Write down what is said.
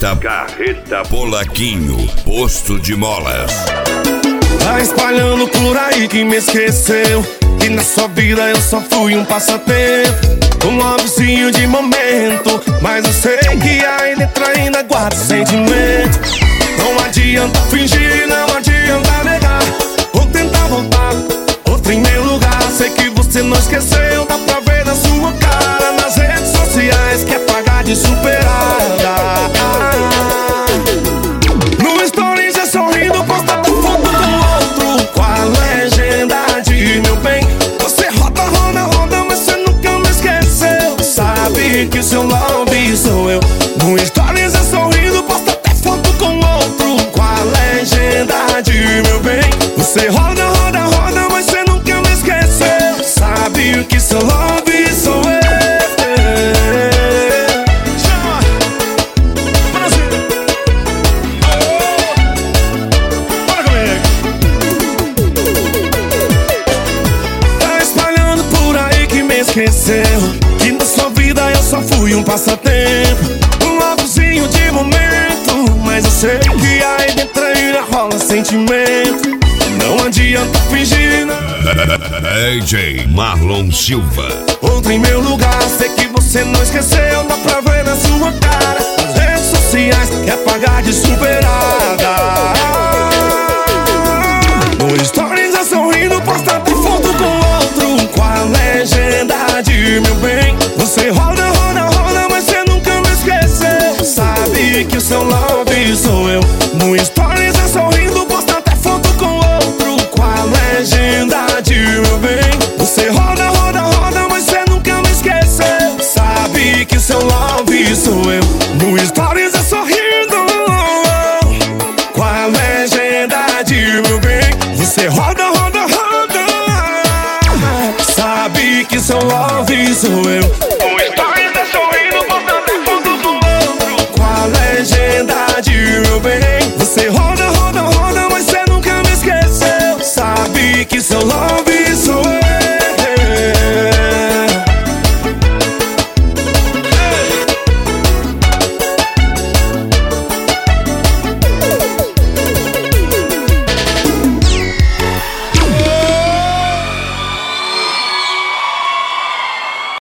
Carreta Polaquinho, posto de molas. Tá espalhando por aí que me esqueceu, que na sua vida eu só fui um passatempo, um lovezinho de momento. Mas eu sei que aí dentro ainda guarda sentimento. Não adianta fingir, não adianta negar, ou tentar voltar outro em meu lugar. Sei que você não esqueceu, dá pra ver na sua cara, nas redes sociais, quer pagar de superada. No stories é sorrindo, posta tua foto com outro, com a legenda de meu bem. Você roda, roda, roda, mas você nunca me esqueceu. Sabe que o seu love sou eu. No stories é sorrindo, posta até foto com outro, com a legenda de meu bem. Você roda, roda, roda, mas você nunca me esqueceu. Sabe que seu love sou eu. Esqueceu que na sua vida eu só fui um passatempo, um lovezinho de momento. Mas eu sei que aí dentro ainda rola sentimento. Não adianta fingir, não. DJ Marlon Silva. Outro em meu lugar, sei que você não esqueceu, dá pra ver na sua cara, nas redes sociais, quer pagar de superada. No stories é sorrindo, posta até foto com outro, com a legenda de meu bem. Você roda, roda, roda, mas você nunca me esqueceu. Sabe que o seu love sou eu. No stories é sorrindo, posta até foto com outro, com a legenda de meu bem. Você roda, roda, roda, mas você nunca me esqueceu. Sabe que o seu love sou eu. No stories é sorrindo, com a legenda de meu bem. Você roda, roda, roda, sabe que seu love sou eu.